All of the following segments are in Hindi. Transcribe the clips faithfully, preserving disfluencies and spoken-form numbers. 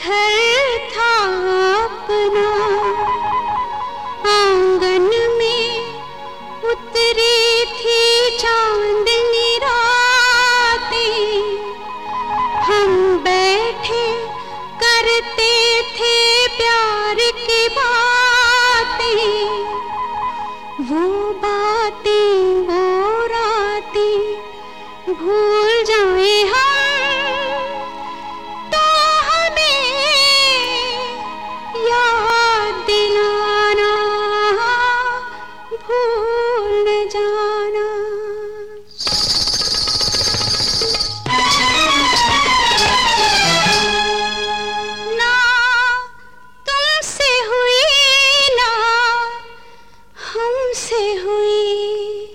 घर था अपना, आंगन में उतरी थी चांदनी रातें, हम बैठे करते थे प्यार की बातें, वो बातें वो रातें भूल जाए हम तो हमें याद दिलाना, भूल न जाना। ना तुमसे हुई ना हमसे हुई,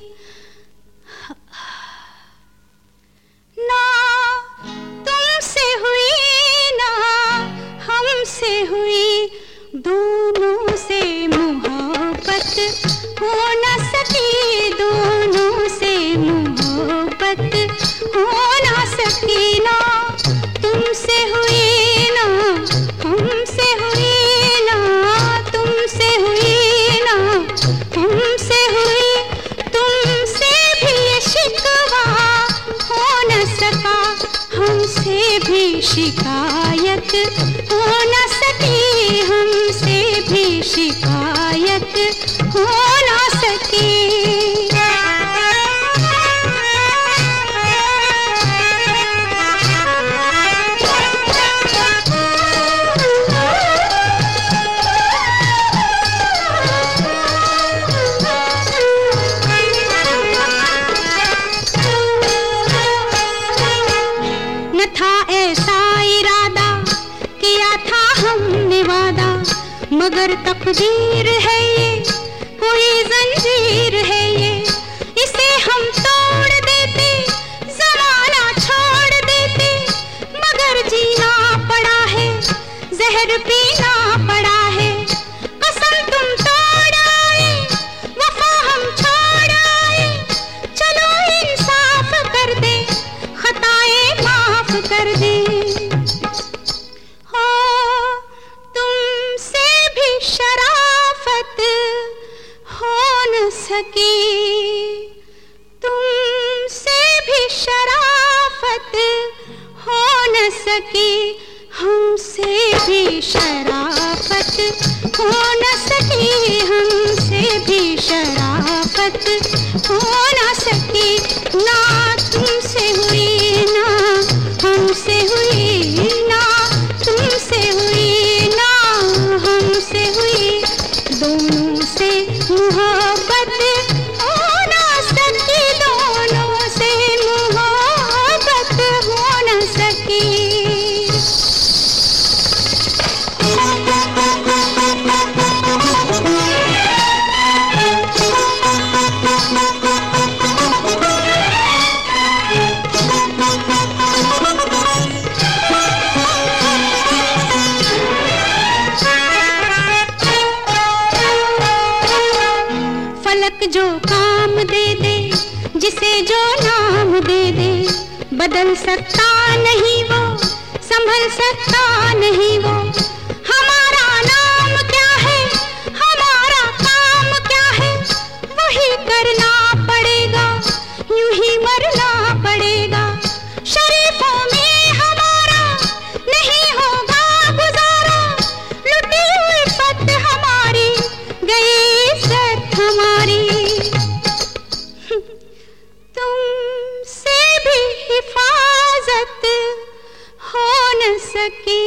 ना तुमसे हुई ना हमसे हुई, दोनों से मोहब्बत हो न सकी, दोनों से मोहब्बत हो न सकी। ना तुमसे हुई ना हमसे हुई, ना तुमसे हुई ना हमसे हुई, तुमसे भी ये शिकवा हो न सका, हमसे भी शिकायत हो न सकी, हमसे भी शिकायत हो न सकी। न था ऐसा इरादा, किया था हमने वादा, मगर तकदीर है ये, कोई जंजीर है ये, इसे हम तोड़ देते, जमाना छोड़ देते, मगर जीना पड़ा है, जहर पीना पड़ा है, कसम तुम तोड़ आए, वफा हम छोड़ आए, चलो इंसाफ कर दे, खताएं माफ कर दे। हो तुमसे भी शराफत हो न सकी, तुमसे भी शराफत हो न सकी, हमसे भी शराफत हो न सकी, हमसे भी शराफत हो न सकी। ना तुमसे हुई ना हमसे हुई, ना तुमसे हुई ना हमसे हुई, दोनों से मोहब्बत हो न सकी, दोनों से मोहब्बत हो न सकी। फलक जो काम दे दे, जिसे जो नाम दे दे, बदल सकता नहीं वो, संभल सकता नहीं वो। हमारा नाम क्या है, हमारा काम क्या है, वही करना पड़ेगा, यूं ही मरना पड़ेगा। शरीफों में हमारा नहीं होगा गुजारा, लुटी हुई फत हमारी, गई इज्जत हमारी। तुमसे भी हिफाजत हो न सकी,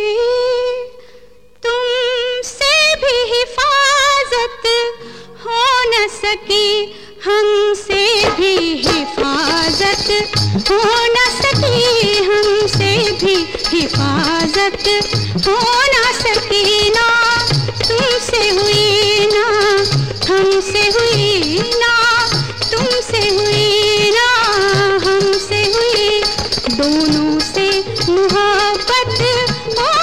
तुमसे भी हिफाजत हो न सकी, हमसे भी हिफाजत हो न सकी, हमसे भी हिफाजत हो न सकी। ना तुमसे हुई ना हमसे हुई, ना तुमसे हुई ना हमसे हुई, दोनों से मोहब्बत हो